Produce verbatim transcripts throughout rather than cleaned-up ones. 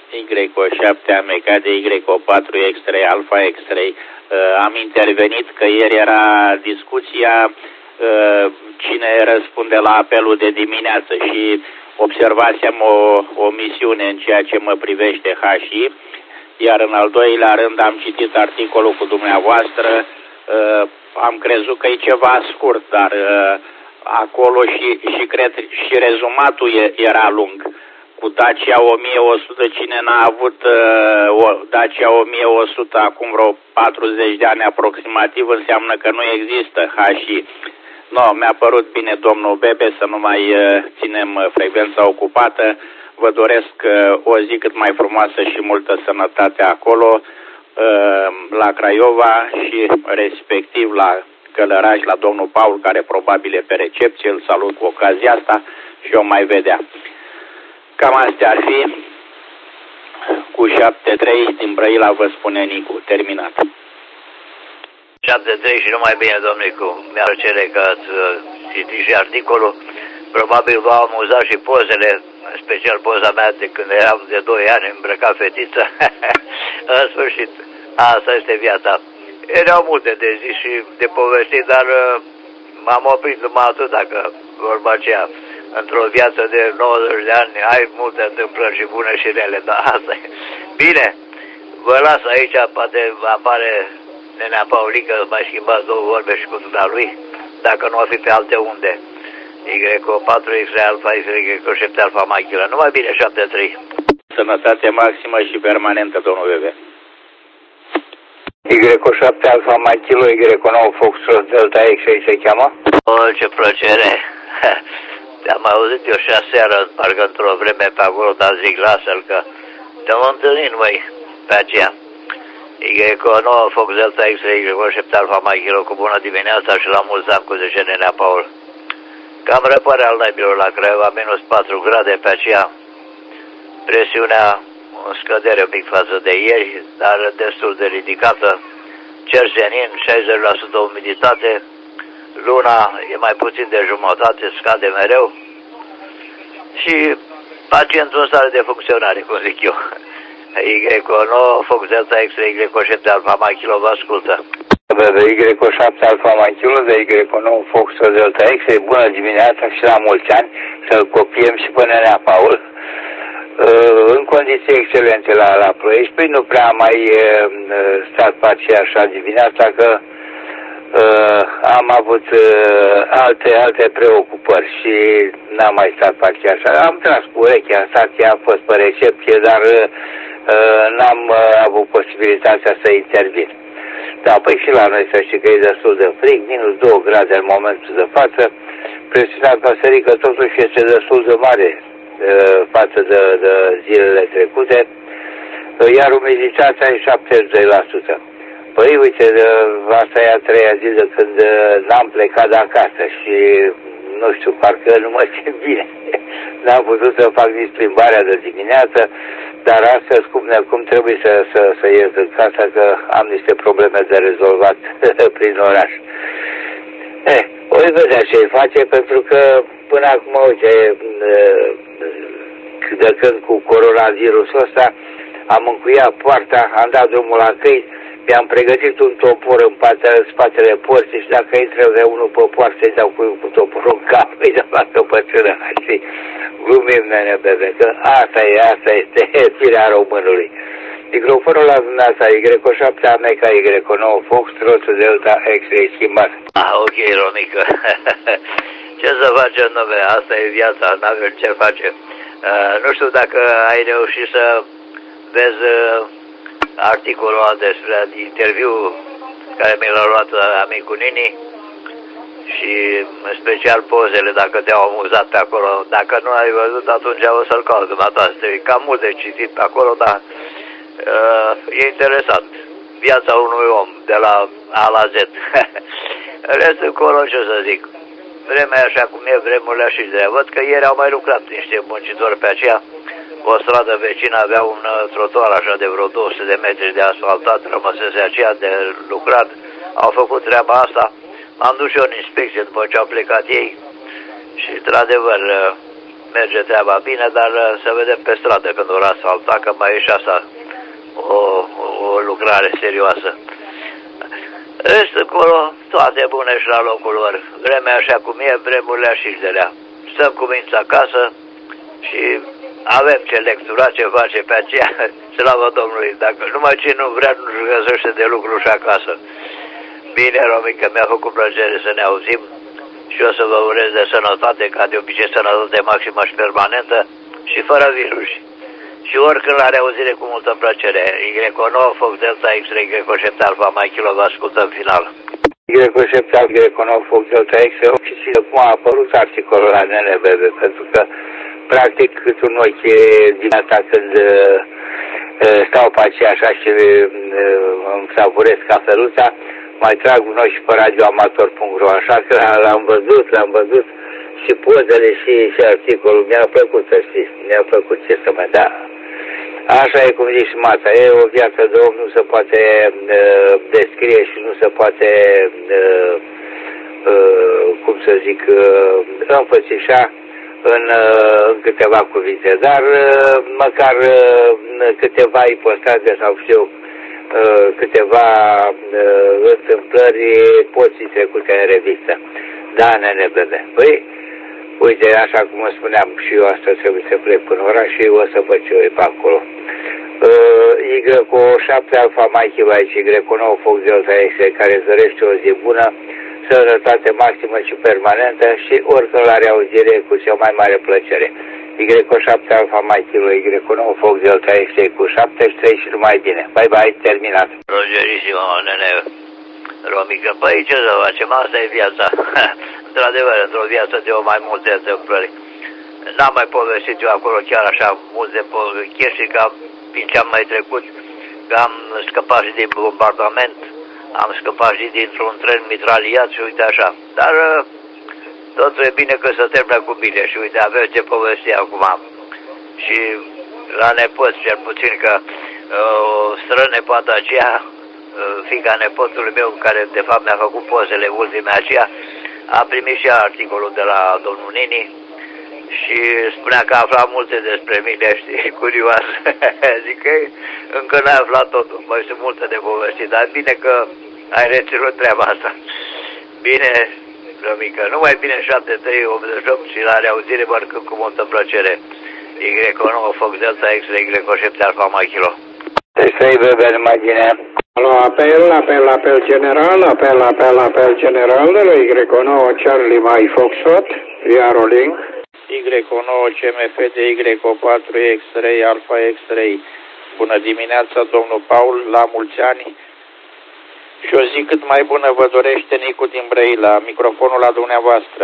Y O șapte Ameca de Y O patru X-Ray, Alpha X-Ray. Am intervenit că ieri era discuția cine răspunde la apelul de dimineață și observasem o, o misiune în ceea ce mă privește H I, iar în al doilea rând am citit articolul cu dumneavoastră, am crezut că e ceva scurt, dar acolo și, și cred și rezumatul era lung. Cu Dacia o mie o sută, cine n-a avut uh, o Dacia o mie o sută acum vreo patruzeci de ani aproximativ, înseamnă că nu există H I. No, mi-a părut bine, domnul Bebe, să nu mai uh, ținem uh, frecvența ocupată. Vă doresc uh, o zi cât mai frumoasă și multă sănătate acolo, uh, la Craiova și respectiv la Călăraș, la domnul Paul, care probabil e pe recepție. Îl salut cu ocazia asta și o mai vedea. Cam astea ar fi. Cu șapte trei din Brăila vă spune Nicu. Terminat. șapte trei și numai bine, domnul Nicu. Mi-ar plăcere că ați citit și articolul. Probabil v-au amuzat și pozele, în special poza mea de când eram de doi ani îmbrăcat fetiță. În sfârșit, asta este viața. Erau multe de zi și de povestit, dar m-am oprit numai atât, dacă vorba aceea. Într-o viață de nouăzeci de ani ai multe întâmplări și bune și rele, dar asta e. Bine, vă las aici, poate apare nenea Paulică, mai schimbați două vorbe și cu dumnealui, dacă nu o fi pe alte unde. Y O patru X-Ray Alpha X-Ray Y O șapte Alpha Machila. Numai bine, șapte trei. Sănătate maximă și permanentă, domnul Bebe. Y O șapte Alpha Machilo, Y O nouă Foxtrot Delta X-Ray se cheamă? O, ce plăcere! Te-am auzit eu și aseară, parcă într-o vreme pe acolo, dar zic, lasă-l că te-am întâlnit, măi, pe aceea. Y O nouă Fox Delta X-Ray Y O șapte Alpha Machilo, cu bună dimineața și la mulți ani, cu zece nenea Paul. Cam răpare al naibilor la Craiova, minus patru grade pe aceea. Presiunea în scădere un pic față de ieri, dar destul de ridicată. Cer senin, șaizeci la sută umiditate. Luna e mai puțin de jumătate, scade mereu. Și pacientul în stare de funcționare, cum zic eu. Y O nouă Fox Delta X-Ray Y O șapte Alpha Machilo, vă ascultă. Y O șapte Alpha Machilo, de Y O nouă Fox Delta X-Ray, bună dimineața și la mulți ani, să-l copiem și până nenea Paul. În condiții excelente la, la Ploiești, păi nu prea am mai stat pe aceea așa dimineața, că Uh, am avut uh, alte, alte preocupări și n-am mai stat pe aceea așa. Am tras cu urechea, stația a fost pe recepție, dar uh, n-am uh, avut posibilitatea să intervin. Da, păi și la noi să știi că e destul de frig, minus două grade în momentul de față. Presiunea atmosferică totuși este destul de mare uh, față de, de zilele trecute, uh, iar umiditatea e șaptezeci și doi la sută. Păi, uite, asta e a treia zi de când n-am plecat de acasă și, nu știu, parcă nu mă simt bine. N-am putut să fac nici plimbarea de dimineață, dar astăzi, cum, cum trebuie să, să, să ies din casă, că am niște probleme de rezolvat prin oraș. Eh, o vedea ce-i face, pentru că până acum, uite, de când cu coronavirusul ăsta, am încuiat poarta, am dat drumul la căi, mi-am pregătit un topor în patele, spatele porții și dacă intră vreunul pe poartă, îi dau cu, cu toporul în cap, îi dau la căpățână, știi? Glumim, nene, bebe, că asta e, asta este firea românului. Microfonul la dumneavoastră, Y O șapte Ameca, Y O nouă Foxtrot Delta X-Ray schimbat. Ah, ok, Romică. Ce să facem, domnule, asta e viața, n-avem ce face. Uh, nu știu dacă ai reușit să vezi uh, articolul despre interviu care mi l-a luat amicul Nini și în special pozele, dacă te-au amuzat pe acolo. Dacă nu ai văzut, atunci o să-l caut dumneata. Este cam mult de citit pe acolo, dar uh, e interesant. Viața unui om de la A la Z. Restul încolo, ce să zic, vremea așa cum e, vremurile și de văd că ieri au mai lucrat niște muncitori pe aceea. O stradă vecină avea un trotuar așa de vreo două sute de metri de asfaltat, rămăsese aceea de lucrat. Au făcut treaba asta. Am dus și eu în inspecție după ce au plecat ei și, într-adevăr, merge treaba bine, dar să vedem pe stradă când vor asfalta, că mai e și asta o, o lucrare serioasă. Rest acolo, toate bune și la locul lor. Vremea așa cum e, vremurile așildelea. Stăm cu minți acasă și avem ce lectura, ce face pe aceea, slavă Domnului. Dacă numai ce nu vrea, nu-și găsește de lucru și acasă. Bine, Romică, mi-a făcut plăcere să ne auzim și o să vă urez de sănătate, ca de obicei sănătate maximă și permanentă și fără virus. Și oricând la reauzire cu multă plăcere. Y nouă, Fox Delta, X-Ray, Y șapte Alfa, Mike Kilo, vă ascultăm final. Y șapte Alfa, Y nouă, Fox Delta, X-Ray, și cum a apărut articolul la N N B B, pentru că practic cât un ochi dimineața când uh, stau pe aceea așa și uh, îmi savuresc cafeluța, mai trag noi și pe radioamator punct ro, așa că l-am văzut, l-am văzut și pozele și, și articolul. Mi-a plăcut, să știți, mi-a plăcut, ce să mai da. Așa e cum zici Mața, e o viață de om, nu se poate uh, descrie și nu se poate, uh, uh, cum să zic, uh, înfățișa în, uh, în câteva cuvinte, dar uh, măcar uh, câteva ipostaze sau știu, uh, câteva uh, întâmplări pot fi trecute în revistă. Da, N N B B. Păi, uite, așa cum îmi spuneam, și eu astăzi trebuie să plec până oraș și o să văd ce e pe acolo. Uh, Y șapte Alfa Mike aici, Y nouă Fox Delta X, care zărește o zi bună, sănătate maximă și permanentă și oricând la reauzire cu cea mai mare plăcere. Y șapte Alfa Mike, Y nouă Fox Delta X cu șaptezeci și trei și numai bine. Bye bye, terminat. Rogerissimo, nene. Romică, păi ce să facem, asta e viața. Într-adevăr, într-o viață de o mai multe întâmplări. N-am mai povestit eu acolo chiar așa multe chestii, ca prin ce am mai trecut, că am scăpat și din bombardament, am scăpat și dintr-un tren mitraliat și uite așa. Dar totul e bine că se termină cu bine și uite, avem ce povesti acum. Și la nepoți, cel puțin, că o strănepoată aceea, fiica nepotului meu, care de fapt mi-a făcut pozele ultime aceea, a primit și articolul de la domnul Nini și spunea că a aflat multe despre mine, știi, curioasă. Zic că încă n-ai aflat totul, mai sunt multe de povestit, dar bine că ai reținut treaba asta. Bine, Rămică, numai bine șapte trei optzeci și opt și la reauzire mărcând cu multă plăcere. Y nouă Fox Delta X, Y șapte Alfa Mike Kilo. Să-i bebe numai bine. Alo, apel, apel, apel general, apel, apel, apel general de la Y nouă Charlie Mike Foxtrot, via Rolling. Y nouă C M F de Y patru X-Ray, Alpha X-Ray. Bună dimineața, domnul Paul, la mulți ani. Și o zi cât mai bună vă dorește Nicu din Brăila, microfonul la dumneavoastră.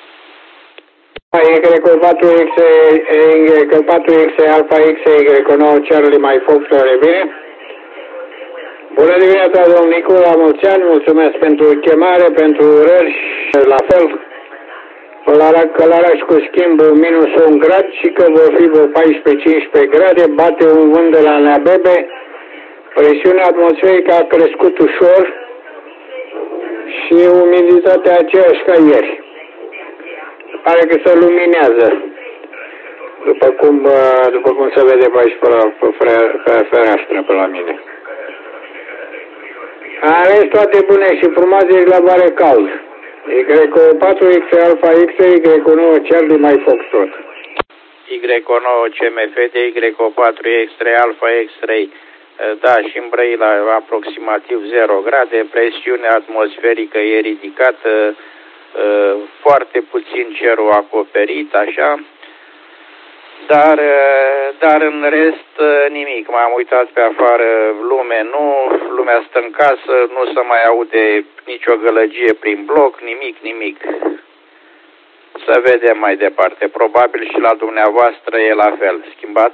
Y patru X, Y patru X, Alpha X, Y nouă Charlie Mike Foxtrot, e bine? Bună dimineața, domnul Nicu, la mulți ani, mulțumesc pentru chemare, pentru urări, la fel. Călăraș cu schimb minus un grad și că vor fi vreo paisprezece cincisprezece grade, bate un vânt de la Neabebe, presiunea atmosferică a crescut ușor și umiditatea aceeași ca ieri. Pare că se luminează, după cum, după cum se vede pe aici pe, la, pe, pe fereastră pe la mine. Are toate bune și frumoase și la mare cald. Y patru X Alpha X, Y nouă Charlie Mike Foxtrot. Y nouă C M F de Y patru X-Ray, Alpha X-Ray. Da, și în Brăila aproximativ zero grade, presiunea atmosferică e ridicată, foarte puțin cerul acoperit, așa. Dar, dar în rest nimic, m-am uitat pe afară, lume nu, lumea stă în casă, nu se mai aude nicio gălăgie prin bloc, nimic, nimic. Să vedem mai departe, probabil și la dumneavoastră e la fel, schimbat?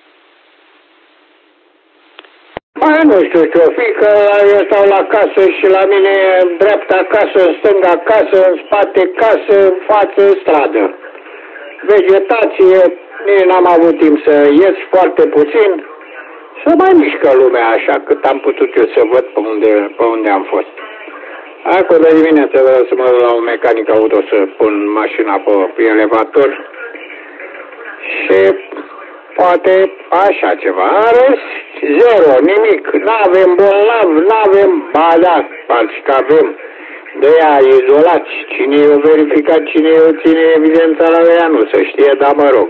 Mai nu știu ce-o fi, că eu stau la casă și la mine dreapta casă, stânga casă, în spate casă, în față stradă. Vegetație, nici n-am avut timp să ies foarte puțin, să mai mișcă lumea așa cât am putut eu să văd pe unde, pe unde am fost. Acum de dimineață vreau să mă duc la un mecanic auto să pun mașina pe, pe elevator Și poate așa ceva. În rest, zero, nimic. N-avem bolnav, n-avem, ba da, alții că avem. De ea izolați. Cine i-a verificat, cine i-o ține evidența la ea, nu se știe, dar mă rog.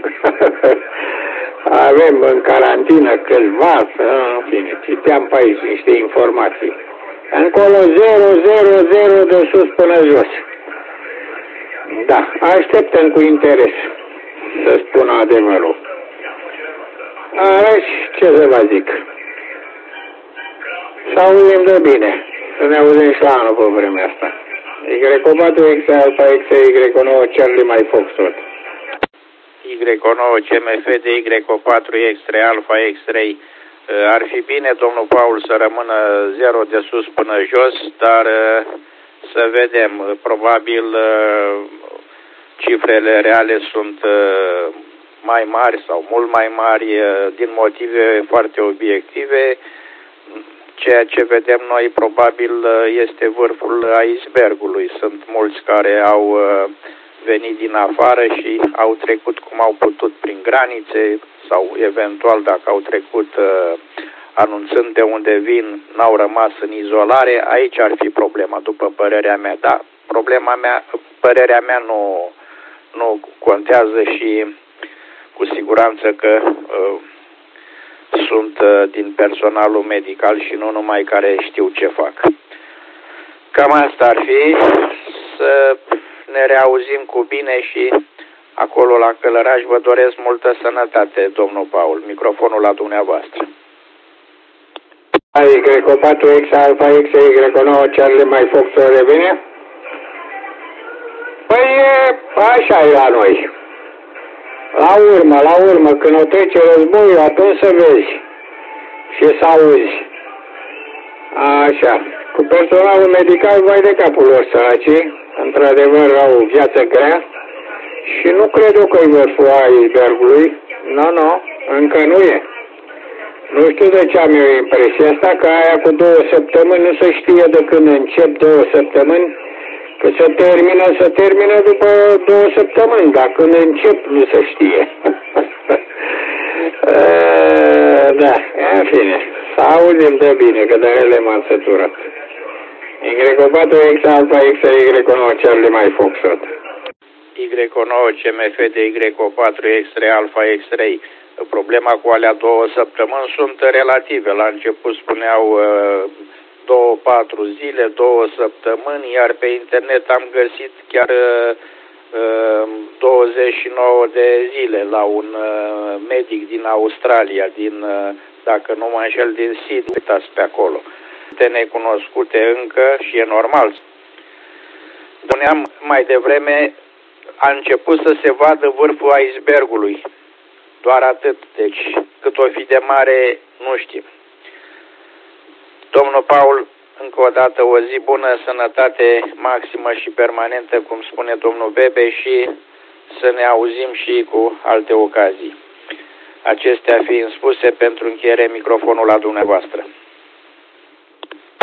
Avem în carantină câțiva, în fine, citeam pe aici niște informații. Încolo zero, zero, zero de sus până jos. Da, așteptăm cu interes să spun adevărul. Arăși, ce să vă zic? Să auzim de bine. Să ne auzim și la anul pe vremea asta. Y patru X Alpha X Y nouă Charlie mai Foxtrot. Y nouă C M F de Y patru X trei Alpha X-Ray. Ar fi bine, domnul Paul, să rămână zero de sus până jos, dar să vedem. Probabil cifrele reale sunt mai mari sau mult mai mari din motive foarte obiective. Ceea ce vedem noi probabil este vârful icebergului. Sunt mulți care au venit din afară și au trecut cum au putut prin granițe sau eventual dacă au trecut anunțând de unde vin, n-au rămas în izolare. Aici ar fi problema, după părerea mea. Da, problema mea, părerea mea nu, nu contează și cu siguranță că uh, sunt uh, din personalul medical și nu numai care știu ce fac. Cam asta ar fi, să ne reauzim cu bine și acolo la Călăraș vă doresc multă sănătate, domnul Paul. Microfonul la dumneavoastră. Y patru X Alpha X Y nouă Charlie mai Fox revine? Păi așa e la noi. La urmă, la urmă, când o trece războiul, atunci să vezi și să auzi. Așa. Cu personalul medical, vai de capul lor săracii, într-adevăr au o viață grea și nu cred eu că-i vârful icebergului. Nu, nu, încă nu e. Nu știu de ce am eu impresia asta, că aia cu două săptămâni nu se știe de când încep două săptămâni, că se termină, se termină după două săptămâni, dar când încep nu se știe. Da, în fine, să auzim de bine, că de ele m-am săturat. Y patru X Alpha X Y nouă Charlie mai Foxtrot. Y nouă C M F de Y patru X trei Alpha X-Ray. Problema cu alea două săptămâni sunt relative. La început spuneau două, patru zile, două săptămâni, iar pe internet am găsit chiar douăzeci și nouă de zile la un medic din Australia, din, dacă nu mă înșel, din Sydney, uitați pe acolo. De necunoscute încă și e normal. Spuneam mai devreme, a început să se vadă vârful icebergului. Doar atât. Deci, cât o fi de mare, nu știm. Domnul Paul, încă o dată o zi bună, sănătate maximă și permanentă, cum spune domnul Bebe, și să ne auzim și cu alte ocazii. Acestea fiind spuse, pentru încheiere, microfonul la dumneavoastră.